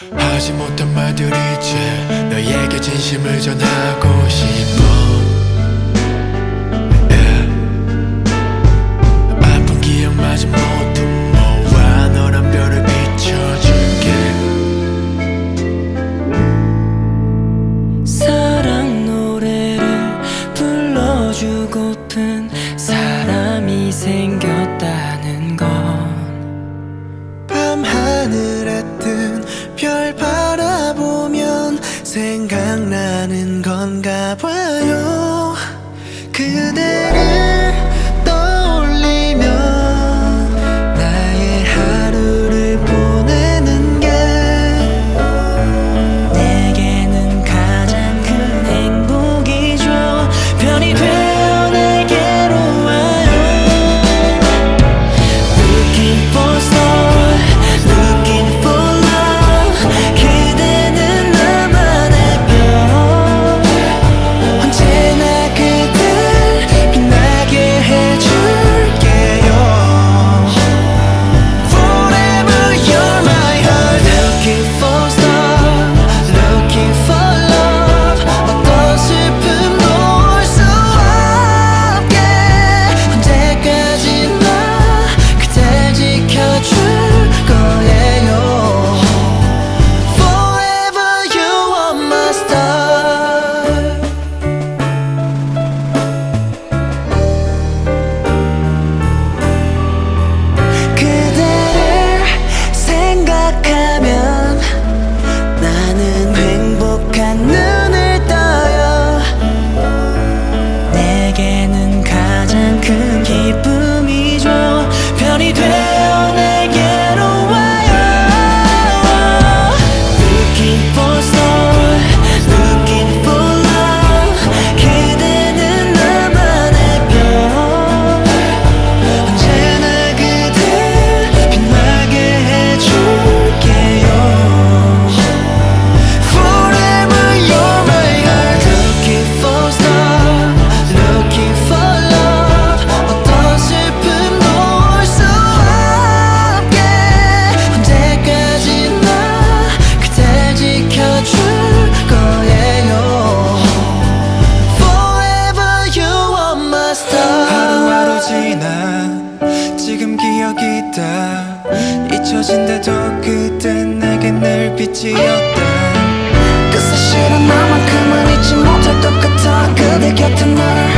하지 못한 말들 이제 너에게 진심을 전하고 싶어. yeah. 아픈 기억마저 모두 모아 너란 별을 비춰줄게. 사랑 노래를 불러주고픈 사람이 생겼다는 건 밤하늘에 뜬 별 바라보면 생각나는 건가 봐요. 그대를 떠올리면 나의 하루를 보내는 게 내게는 가장 큰 행복이죠. 별이 되어 내게로 와요. Looking for star, looking for love. 그대는 나만의 별. 언제나 그댈 빛나게 해줄게요. Forever you're my heart. Looking for star, looking for love. 어떤 슬픔도 올 수 없게 언제까지나 그댈 지켜줄 거예요. Forever you are my star. 그대를 생각하면 나는 행복한 눈을 떠요. 내게는 가장 큰 기쁨이죠. 별이 되어 내게로 와요. Looking for star, looking for love. 그대는 나만의 별. 언제나 그댈 빛나게 해줄게요. Forever you're my heart. Looking for star, looking for love. 어떤 슬픔도 올 수 없게 언제까지나 그댈 지켜줄 거예요. Forever you are my star. 하루하루 지나 지금 기억이 다 잊혀진데도 그땐 내게 늘 빛이었다. 그 사실은 나만큼은 잊지 못할 것 같아. 그대 곁에 너를